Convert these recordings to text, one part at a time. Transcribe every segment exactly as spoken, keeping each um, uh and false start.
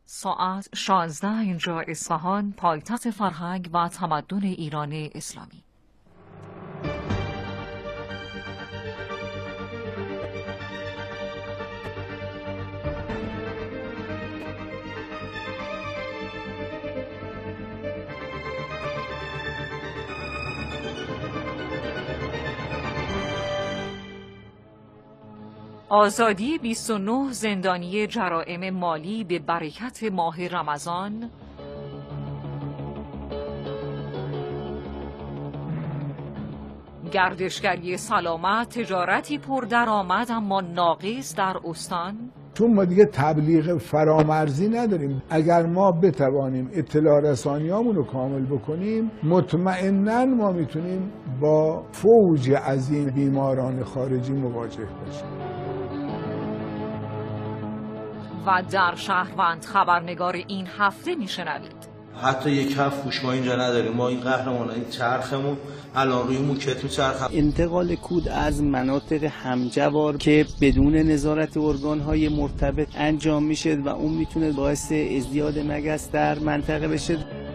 ساعت شانزده اینجا اصفهان، پایتخت فرهنگ و تمدن ایران اسلامی. آزادی بیست و نه زندانی جرائم مالی به برکت ماه رمضان. گردشگری سلامت، تجارتی پردرآمد اما ناقص در استان. چون ما دیگه تبلیغ فرامرزی نداریم، اگر ما بتوانیم اطلاع رسانیامون رو کامل بکنیم، مطمئناً ما میتونیم با فوج از این بیماران خارجی مواجه بشیم. و در شهروند خبرنگار این هفته میشنوید حتی یک هفت گوش ما اینجا نداریم. ما این قهرمان این چرخمون الان روی موکت میچرخه. انتقال کود از مناطق همجوار که بدون نظارت ارگان‌های مرتبط انجام میشه و اون میتونه باعث ازدیاد مگس در منطقه بشه.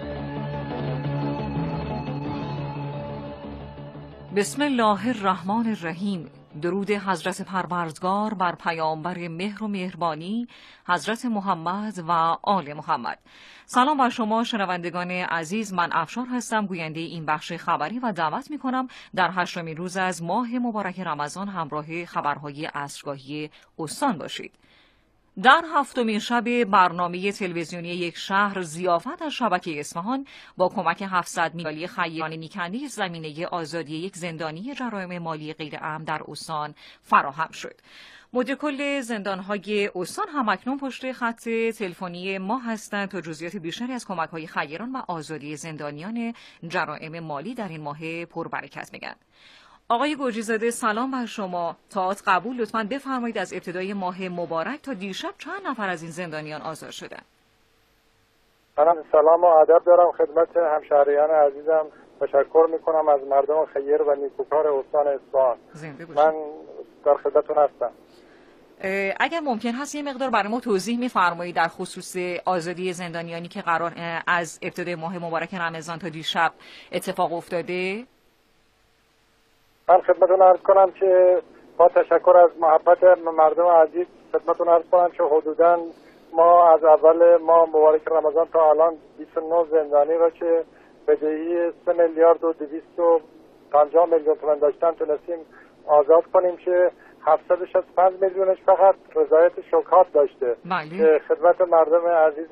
بسم الله الرحمن الرحیم. درود حضرت پروردگار بر پیامبر مهر و مهربانی حضرت محمد و آل محمد. سلام بر شما شنوندگان عزیز، من افشار هستم، گوینده این بخش خبری و دعوت می کنم در هشتمین روز از ماه مبارک رمضان همراه خبرهای عصرگاهی استان باشید. در هفتمین شب برنامه تلویزیونی یک شهر، ضیافت از شبکه اصفهان با کمک هفتصد میلیون خیران میکنده زمینه آزادی یک زندانی جرایم مالی غیرعمد در استان فراهم شد. مدیر کل زندانهای استان هم اکنون پشت خط تلفنی ما هستند تا جزئیات بیشتری از کمک‌های خیران و آزادی زندانیان جرایم مالی در این ماه پربرکت میگن. آقای گرجی‌زاده سلام بر شما. تئاتر قبول، لطفاً بفرمایید از ابتدای ماه مبارک تا دیشب چند نفر از این زندانیان آزاد شدن؟ منم سلام و ادب دارم خدمت همشهریان عزیزم. تشکر میکنم از مردم خیر و نیکوکار استان اصفهان. من در خدمتتون هستم. اگر ممکن هست یه مقدار برای ما توضیح می‌فرمایید در خصوص آزادی زندانیانی که قرار از ابتدای ماه مبارک رمضان تا دیشب اتفاق افتاده؟ من خدمتتون عرض کنم که با تشکر از محبت مردم عزیز خدمتتون عرض کنم که حدوداً ما از اول ماه مبارک رمضان تا الان بیست و نه زندانی را که بدهی سه میلیارد و دویست و پنجاه میلیون تومان داشتن تونستیم آزاد کنیم که هفتصد و شصت و پنج میلیونش فقط رضایت شکات داشته. که خدمت مردم عزیز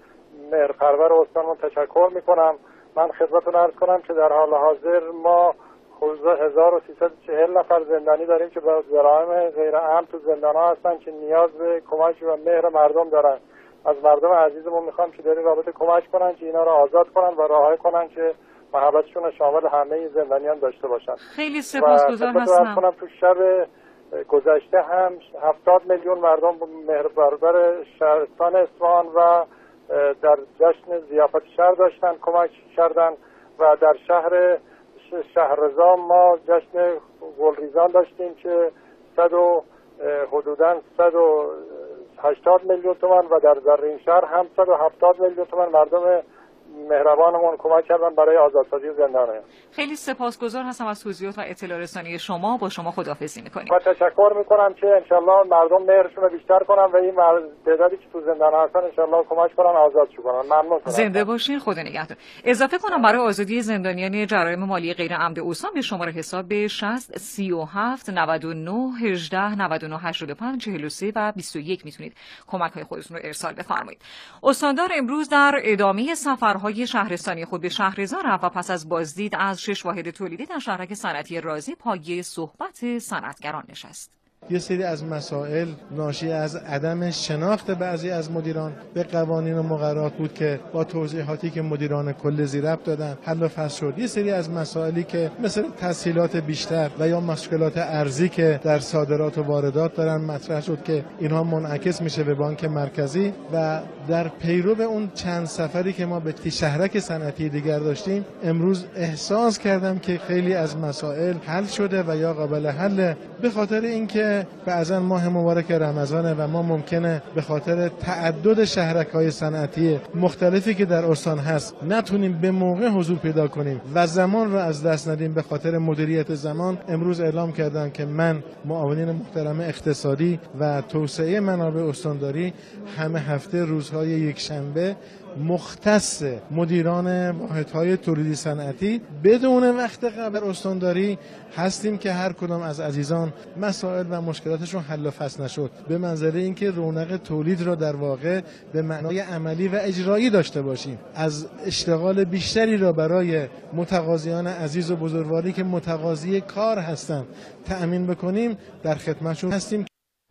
مهرپرور استانمون تشکر میکنم. من خدمتتون عرض کنم که در حال حاضر ما هزار و سیصد و چهل نفر زندانی داریم که با جرایم غیر عمد تو زندان‌ها هستن که نیاز به کمک و مهر مردم دارن. از مردم عزیزمون میخوام که در این رابطه کمک کنن که اینا رو آزاد کنن و راهی کنن که محبتشون شامل همه زندانیان داشته باشن. خیلی سپاسگزار هستم. کنم تو شب گذشته هم هفتاد میلیون مردم مهربربر شهرستان اصفهان و در جشن ضیافت شهر داشتن کمک کردن و در شهر شهرزام ما جشن گلریزان داشتیم که صد و حدوداً صد و هشتاد میلیون تومان و در زرین شهر هم صد و هفتاد میلیون تومان مردم مهربانمون کمک کردن برای آزادسازی زندانیان. خیلی سپاسگزار هستم از توضیحات و اطلاع رسانی شما. با شما خداحافظی میکنیم. و تشکر میکنم که انشالله مردم مهرشون رو بیشتر کنن و این تعدادی که تو زندان هستن انشالله کمک کنن آزادش کنن. ممنون. زنده باشین، خدا نگهدار. اضافه کنم برای آزادی زندانیان جرایم مالی غیر عمد استان به شماره حساب شصت سی و هفت نود و نه هجده نود و نه هشتاد و پنج چهل و سه و بیست و یک میتونید کمک‌های خودتون رو ارسال بفرمایید. استاندار امروز در ادامه سفرهای شهرستانی خود به شهرضا رفت و پس از بازدید از شش واحد تولیدی در شهرک صنعتی رازی پایه صحبت صنعتگران نشست. یه سری از مسائل ناشی از عدم شناخت بعضی از مدیران به قوانین و مقررات بود که با توضیحاتی که مدیران کل زیربط دادن حل و فصل شد. یه سری از مسائلی که مثل تسهیلات بیشتر و یا مشکلات ارزی که در صادرات و واردات دارن مطرح شد که اینها منعکس میشه به بانک مرکزی و در پیرو به اون چند سفری که ما به شهرک صنعتی دیگر داشتیم امروز احساس کردم که خیلی از مسائل حل شده و یا قابل حل به خاطر اینکه که بعضا ماه مبارک رمضانه و ما ممکنه به خاطر تعدد شهرک‌های صنعتی مختلفی که در استان هست نتونیم به موقع حضور پیدا کنیم و زمان رو از دست ندیم. به خاطر مدیریت زمان امروز اعلام کردم که من معاونین محترم اقتصادی و توسعه منابع استانداری همه هفته روزهای یک شنبه مختص مدیران واحدهای تولیدی صنعتی بدون وقت قبل استانداری هستیم که هر کدام از عزیزان مسائل و مشکلاتشون حل و فصل نشد به منزله اینکه رونق تولید را در واقع به معنای عملی و اجرایی داشته باشیم. از اشتغال بیشتری را برای متقاضیان عزیز و بزرگواری که متقاضی کار هستند تأمین بکنیم در خدمتشون هستیم.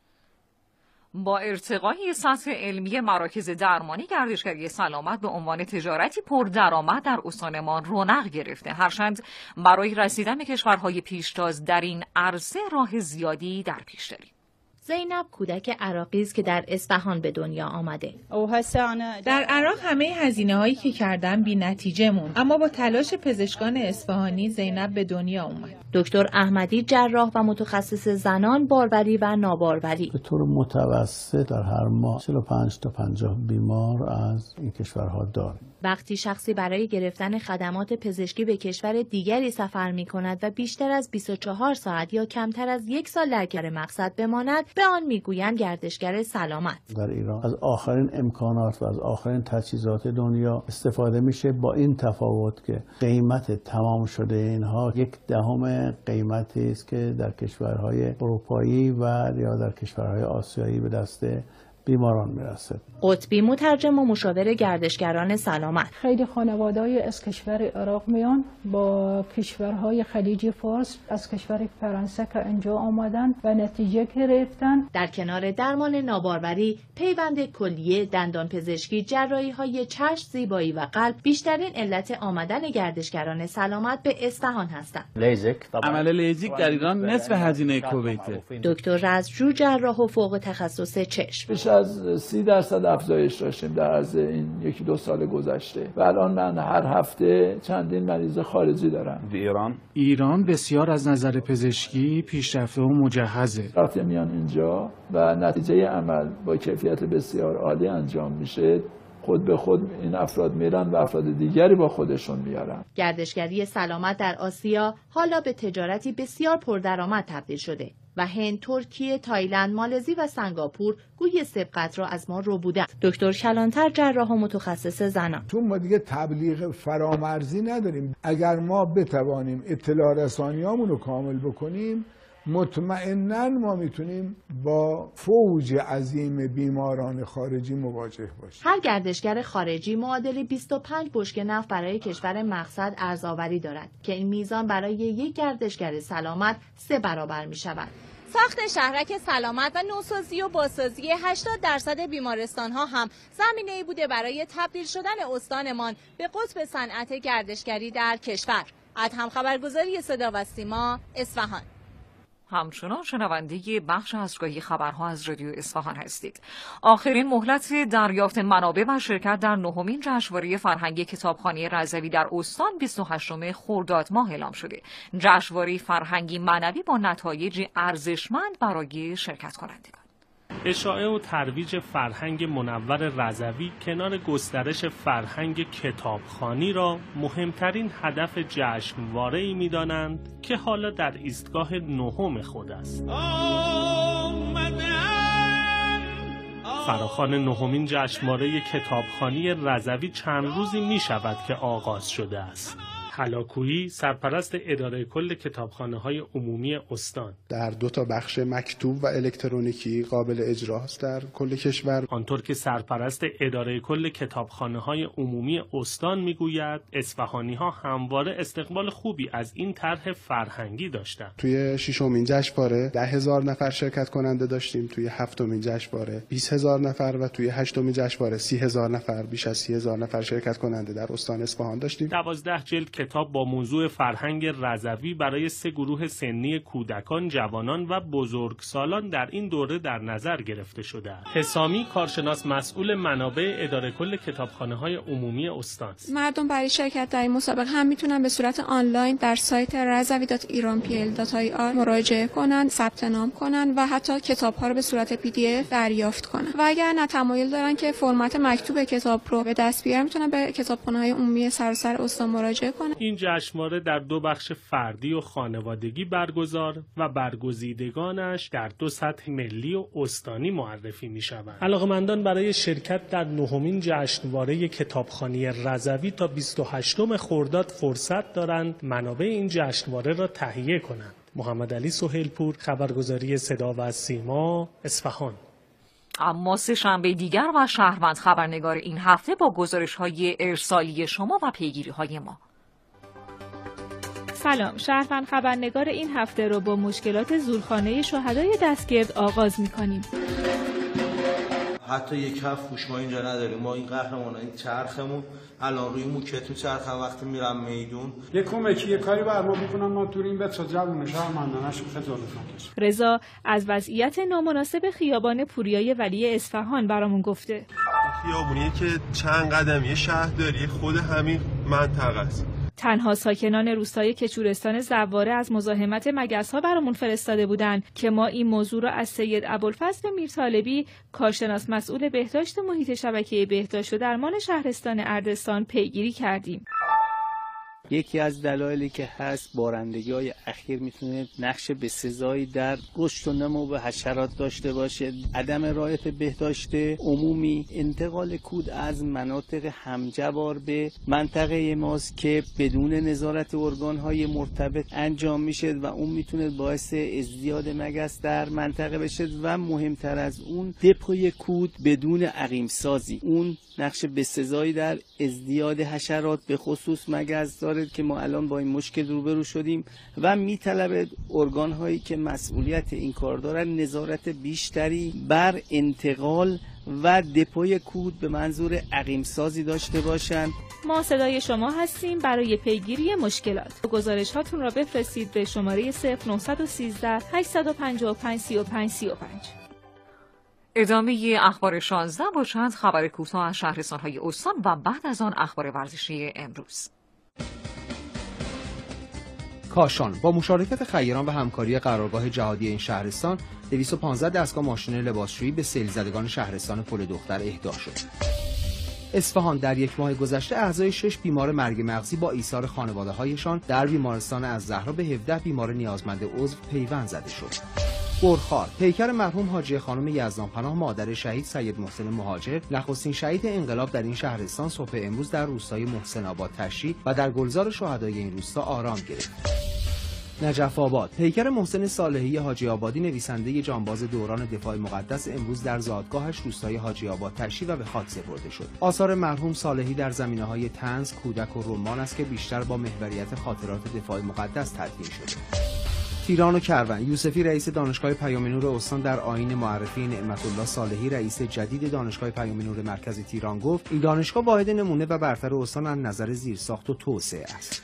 با ارتقای سطح علمی مراکز درمانی، گردشگری سلامت به عنوان تجارتی پردرآمد در استان ما رونق گرفته. هرچند برای رسیدن به کشورهای پیشتاز در این عرصه راه زیادی در پیش داریم. زینب کودک عراقی است که در اصفهان به دنیا آمده. در عراق همه هزینه هایی که کردم بی نتیجه موند، اما با تلاش پزشکان اصفهانی زینب به دنیا اومد. دکتر احمدی جراح و متخصص زنان باروری و ناباروری. به طور متوسط در هر ماه چهل و پنج تا پنجاه بیمار از این کشورها داریم. وقتی شخصی برای گرفتن خدمات پزشکی به کشور دیگری سفر می کند و بیشتر از بیست و چهار ساعت یا کمتر از یک سال در کشور مقصد بماند، به آن میگویند گردشگر سلامت. در ایران از آخرین امکانات و از آخرین تجهیزات دنیا استفاده میشه، با این تفاوت که قیمت تمام شده اینها یک دهم قیمتی است که در کشورهای اروپایی و یا در کشورهای آسیایی به دست بیماران میرسه. قطبی مترجم و مشاور گردشگران سلامت. خیلی خانواده‌ای از کشور عراق میان با کشورهای خلیج فارس از کشور فرانسه که اینجا آمدن و نتیجه گرفتن. در کنار درمان ناباروری، پیوند کلیه، دندان پزشکی، جراحی‌های چشم، زیبایی و قلب بیشترین علت آمدن گردشگران سلامت به اصفهان هستند. عمل لیزیک در ایران نصف هزینه کویته. دکتر رزجو جراح و فوق تخصص چشم. از سی درصد افزایش داشتیم در عرض این یکی دو سال گذشته و الان من هر هفته چندین مریض خارجی دارم. ایران ایران بسیار از نظر پزشکی پیشرفته و مجهزه. وقتی میان اینجا و نتیجه عمل با کیفیت بسیار عالی انجام میشه، خود به خود این افراد میرن و افراد دیگری با خودشون میارن. گردشگری سلامت در آسیا حالا به تجارتی بسیار پردرآمد تبدیل شده و هند، ترکیه، تایلند، مالزی و سنگاپور گوی سبقت را از ما رو بودند. دکتر کلانتر جراح و متخصص زنان. چون ما دیگه تبلیغ فرامرزی نداریم، اگر ما بتوانیم اطلاع رسانیامون رو کامل بکنیم، مطمئناً ما میتونیم با فوج عظیم بیماران خارجی مواجه باشیم. هر گردشگر خارجی معادل بیست و پنج بشکه نفت برای کشور مقصد ارزآوری دارد که این میزان برای یک گردشگر سلامت سه برابر می شود. ساخت شهرک سلامت و نوسازی و بازسازی هشتاد درصد بیمارستان ها هم زمینه‌ای بوده برای تبدیل شدن استانمان به قطب صنعت گردشگری در کشور. ادهم خبرگزاری صدا و سیما، اصفهان. همچنان شنونده بخش اسرگاهی خبرها از رادیو اصفهان هستید. آخرین مهلت دریافت منابع و شرکت در نهمین جشنواره فرهنگی کتابخانه رضوی در استان بیست و هشتم خرداد ماه اعلام شده. جشنواره فرهنگی معنوی با نتایج ارزشمند برای شرکت کنندگان. اشاعه و ترویج فرهنگ منور رضوی کنار گسترش فرهنگ کتابخوانی را مهمترین هدف جشنواره‌ای می‌دانند که حالا در ایستگاه نهم خود است. فراخوان نهمین جشنواره کتابخوانی رضوی چند روزی می‌شود که آغاز شده است. هلاکویی سرپرست اداره کل کتابخانه‌های عمومی استان در دو تا بخش مکتوب و الکترونیکی قابل اجراست در کل کشور. آنطور که سرپرست اداره کل کتابخانه‌های عمومی استان میگوید اصفهانی‌ها همواره استقبال خوبی از این طرح فرهنگی داشتند. توی ششمین جشنواره ده هزار نفر شرکت کننده داشتیم، توی هفتمین جشنواره بیست هزار نفر و توی هشتمین جشنواره سی هزار نفر، بیش از سی هزار نفر شرکت کننده در استان اصفهان داشتیم. دوازده جلد کتاب با موضوع فرهنگ رضوی برای سه گروه سنی کودکان، جوانان و بزرگسالان در این دوره در نظر گرفته شده است. حسامی کارشناس مسئول منابع اداره کل کتابخانه‌های عمومی استان است. مردم برای شرکت در این مسابقه هم میتونن به صورت آنلاین در سایت رضوی دات ایران پی ال دات آی آر مراجعه کنن، ثبت نام کنن و حتی کتاب‌ها رو به صورت پی دی اف دریافت کنن. و اگر نه تمایل دارن که فرمت مکتوب کتاب رو به دست بیارن، میتونن به کتابخانه‌های عمومی سراسر استان مراجعه کنن. این جشنواره در دو بخش فردی و خانوادگی برگزار و برگزیدگانش در دو سطح ملی و استانی معرفی می‌شوند. علاقه‌مندان برای شرکت در نهمین جشنواره کتابخوانی رضوی تا بیست و هشتم خرداد فرصت دارند منابع این جشنواره را تهیه کنند. محمد علی سهیلپور، خبرگزاری صدا و سیما، اصفهان. اما سه شنبه دیگر و شهروند خبرنگار این هفته با گزارش‌های ارسالی شما و پیگیری‌های ما. سلام، شهروند خبرنگار این هفته رو با مشکلات زورخانه شهدای دستگرد آغاز می‌کنیم. حتی یک هفت گوش ما اینجا نداریم. ما این قهرمانای چرخمون الان روی موکت میچرخن وقتی میرم میدون. یه کمکی یه کاری بر ما میکنن، ما تو این بچا جوون شهرمندانش خجالت نکشیم. رضا از وضعیت نامناسب خیابان پوریای ولی اصفهان برامون گفته. خیابونیه که چند قدمی شهرداری خود همین منطقه است. تنها ساکنان روستای کچورستان زواره از مزاحمت مگس‌ها برامون فرستاده بودن که ما این موضوع را از سید ابوالفضل میرطالبی، کارشناس مسئول بهداشت محیط شبکه بهداشت و درمان شهرستان اردستان پیگیری کردیم. یکی از دلایلی که هست بارندگی‌های اخیر میتونه نقش بسزایی در رشد و نمو و حشرات داشته باشه. عدم رعایت بهداشت عمومی، انتقال کود از مناطق همجوار به منطقه ماست که بدون نظارت ارگان‌های مرتبط انجام میشه و اون میتونه باعث ازدیاد مگس در منطقه بشه و مهمتر از اون دپوی کود بدون عقیم سازی، اون نقش بسزایی در ازدیاد حشرات به خصوص مگس داره که ما الان با این مشکل روبرو شدیم و میطلبه ارگان هایی که مسئولیت این کار دارن نظارت بیشتری بر انتقال و دپوی کود به منظور عقیم سازی داشته باشند. ما صدای شما هستیم برای پیگیری مشکلات. گزارش هاتون را بفرستید به شماره صفر نه یک سه هشت پنج پنج سه پنج سه پنج. ادامه اخبار شانزده با چند خبر کوتاه از شهرستان‌های استان و بعد از آن اخبار ورزشی امروز. کاشان با مشارکت خیران و همکاری قرارگاه جهادی این شهرستان دویست و پانزده دستگاه ماشین لباسشویی به سیل زدگان شهرستان پل دختر اهدا شد. اصفهان در یک ماه گذشته اعضای شش بیمار مرگ مغزی با ایثار خانواده‌هایشان در بیمارستان الزهرا به هفده بیمار نیازمند عضو پیوند زده شد. برخار پیکر مرحوم حاجی خانم یزدانپناه مادر شهید سید محسن مهاجر، نخستین شهید انقلاب در این شهرستان، صبح امروز در روستای محسن آباد تشییع و در گلزار شهدای این روستا آرام گرفت. نجف آباد پیکر محسن صالحی حاجی آبادی، نویسنده جانباز دوران دفاع مقدس، امروز در زادگاهش روستای حاجی آباد تشییع و به خاک سپرده شد. آثار مرحوم صالحی در زمینه‌های طنز، کودک و رمان است که بیشتر با محوریت خاطرات دفاع مقدس تدوین شده. تیران و کروان یوسفی رئیس دانشگاه پیام نور استان در آیین معرفی نعمت الله صالحی رئیس جدید دانشگاه پیام نور مرکز تیران گفت این دانشگاه واحد نمونه و برتر استان از نظر زیرساخت و توسعه است.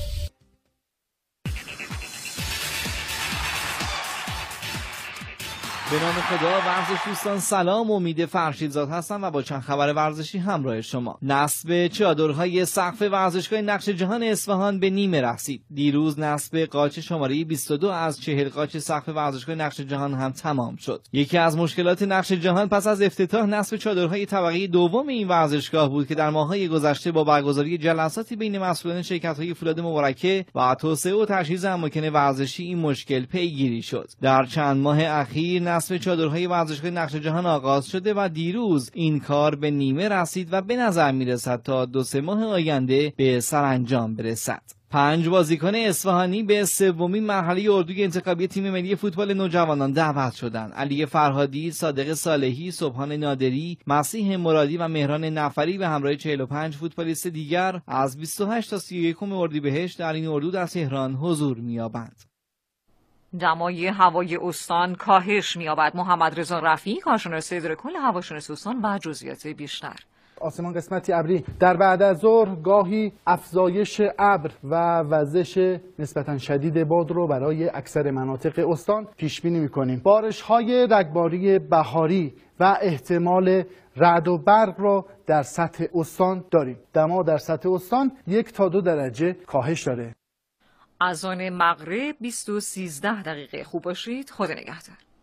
به نام خدا. ورزش دوستان سلام، امید فرشیدزاد هستم و با چند خبر ورزشی همراه شما. نصب چادرهای سقف ورزشگاه نقش جهان اصفهان به نیمه رسید. دیروز نصب قاچ شماره بیست و دو از چهل قاچ سقف ورزشگاه نقش جهان هم تمام شد. یکی از مشکلات نقش جهان پس از افتتاح نصب چادرهای طبقه دوم این ورزشگاه بود که در ماه‌های گذشته با برگزاری جلساتی بین مسئولان شرکت‌های فولاد مبارکه و توسعه و تجهیز اماکن ورزشی این مشکل پیگیری شد. در چند ماه اخیر نصب چادرهای ورزشگاه نقش جهان آغاز شده و دیروز این کار به نیمه رسید و به نظر میرسد تا دو سه ماه آینده به سرانجام برسد. پنج بازیکن اصفهانی به سومین مرحله اردوی انتخابی تیم ملی فوتبال نوجوانان دعوت شدند. علی فرهادی، صادق صالحی، سبحان نادری، مسیح مرادی و مهران نفری به همراه چهل و پنج فوتبالیست دیگر از بیست و هشت تا سی و یک اردیبهشت در این اردو در تهران حضور می‌یابند. دمای هوای استان کاهش می‌یابد. محمد رضا رفیعی، کارشناس اداره کل هواشناسی استان و جزئیات بیشتر. آسمان قسمتی ابری. در بعد از ظهر گاهی افزایش ابر و وزش نسبتا شدید باد رو برای اکثر مناطق استان پیش بینی می‌کنیم. بارش‌های رگباری بهاری و احتمال رعد و برق را در سطح استان داریم. دما در سطح استان یک تا دو درجه کاهش داره. از آن مغرب بیست و سیزده دقیقه. خوب باشید. خدا نگهدار.